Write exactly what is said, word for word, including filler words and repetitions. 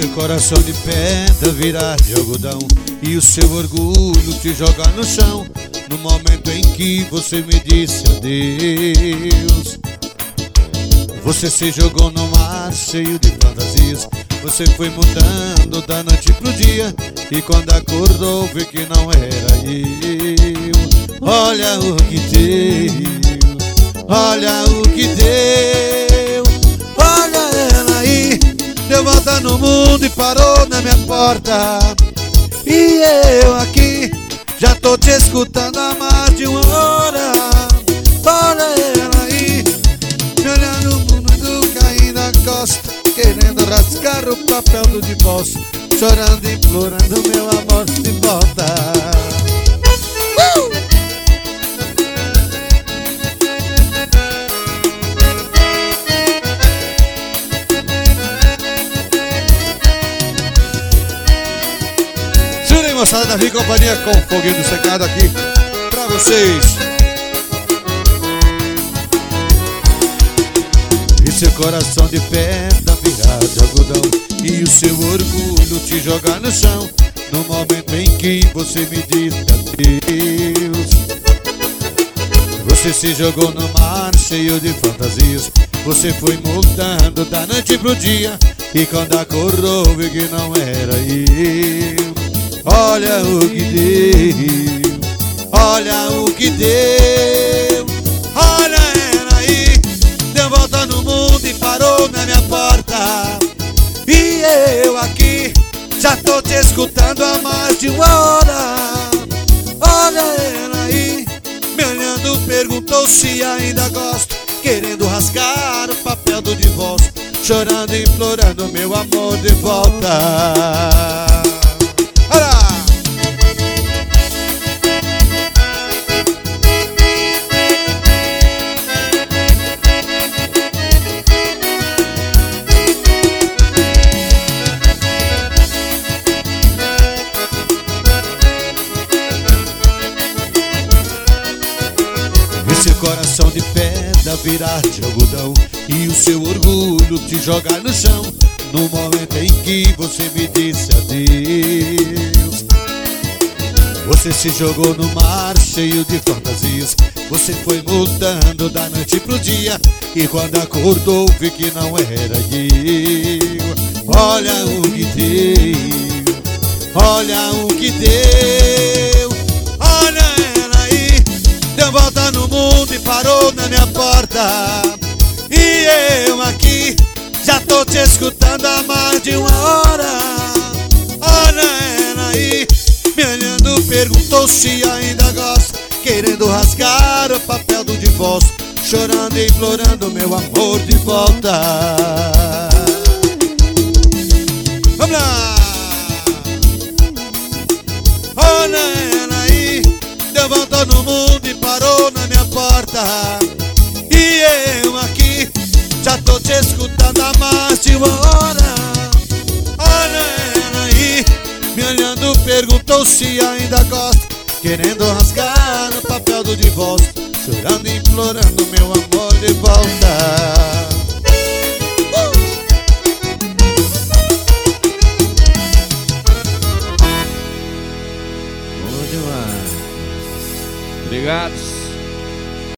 seu coração de pedra virar de algodão e o seu orgulho te jogar no chão, no momento em que você me disse adeus. Você se jogou no mar cheio de fantasias, você foi mudando da noite pro dia, e quando acordou viu que não era eu. Olha o que deu, olha o que deu. Olha ela aí, deu volta no mundo e parou na minha porta. E eu aqui, já tô te escutando há mais de uma hora. Olha ela aí, me olhando no mundo caindo na costa, querendo rasgar o papel do divórcio, chorando, implorando meu amor de volta. uh! Jurem, moçada da Rio Companhia, com o foguinho do secado aqui pra vocês. E seu coração de pedra virar de algodão e o seu orgulho te jogar no chão, no momento em que você me disse adeus. Você se jogou no mar cheio de fantasias, você foi mudando da noite pro dia, e quando acordou viu que não era eu. Olha o que deu, olha o que deu. Olha ela aí, deu volta no mundo e parou na minha porta. E eu aqui, já tô te escutando há mais de uma hora. Olha ela aí, me olhando, perguntou se ainda gosto, querendo rasgar o papel do divórcio, chorando, implorando meu amor de volta. Olha! Seu coração de pedra virar de algodão e o seu orgulho te jogar no chão, no momento em que você me disse adeus. Você se jogou no mar cheio de fantasias, você foi mudando da noite pro dia, e quando acordou viu que não era eu. Olha o que deu, olha o que deu. Olha ela aí, deu volta no mundo e parou na minha porta. E eu aqui, já tô te escutando há mais de uma hora. Olha ela aí, me olhando, perguntou se ainda gosto, querendo rasgar o papel do divórcio, chorando e implorando meu amor de volta. Vamos lá! Olha ela aí, deu volta no mundo e parou na minha porta. E eu aqui, já tô te escutando há mais de uma hora. Olha ela aí, me olhando, perguntou se ainda gosto, querendo rasgar o papel do divórcio, chorando e implorando